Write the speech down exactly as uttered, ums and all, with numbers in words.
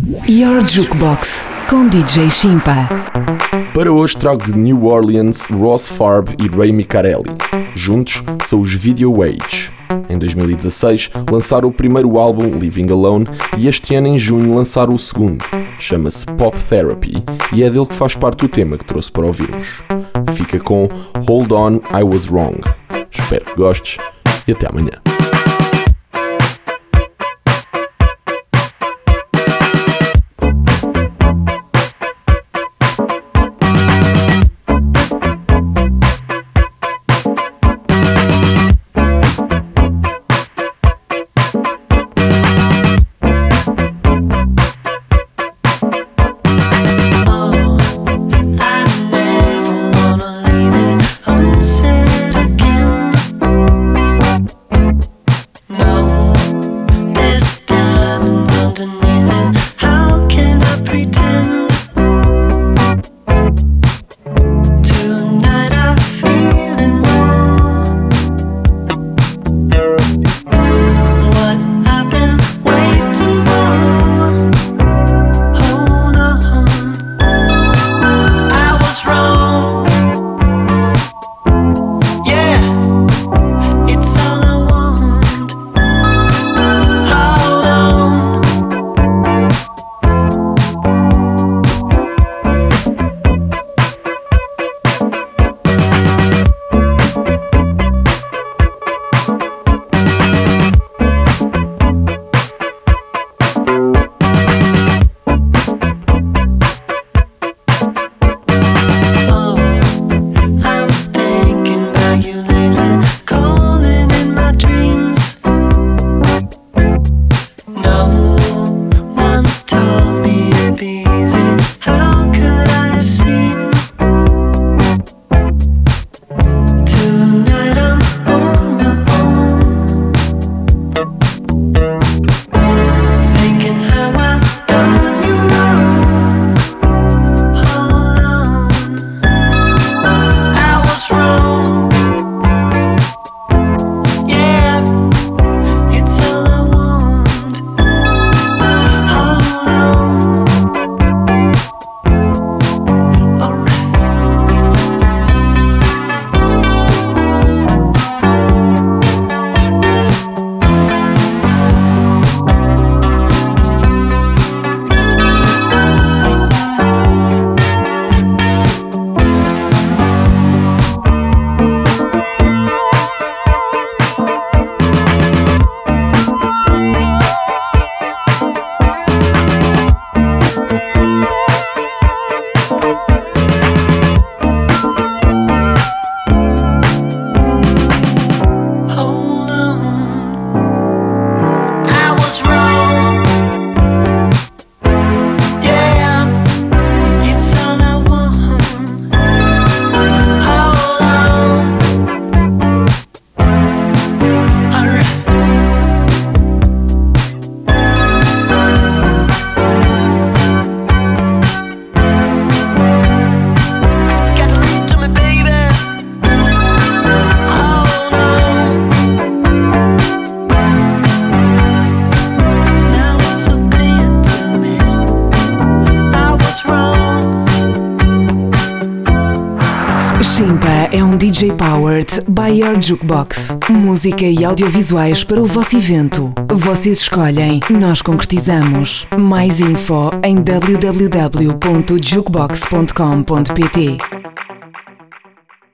Your Jukebox com D J Shimpa. Para hoje trago de New Orleans Ross Farb e Ray Micarelli. Juntos são os Video Age. Em dois mil e dezasseis lançaram o primeiro álbum Living Alone e este ano em junho lançaram o segundo. Chama-se Pop Therapy e é dele que faz parte o tema que trouxe para ouvirmos. Fica com Hold On, I Was Wrong. Espero que gostes e até amanhã. Shimpa é um D J powered by Your Jukebox. Música e audiovisuais para o vosso evento. Vocês escolhem, nós concretizamos. Mais info em w w w ponto jukebox ponto com ponto p t.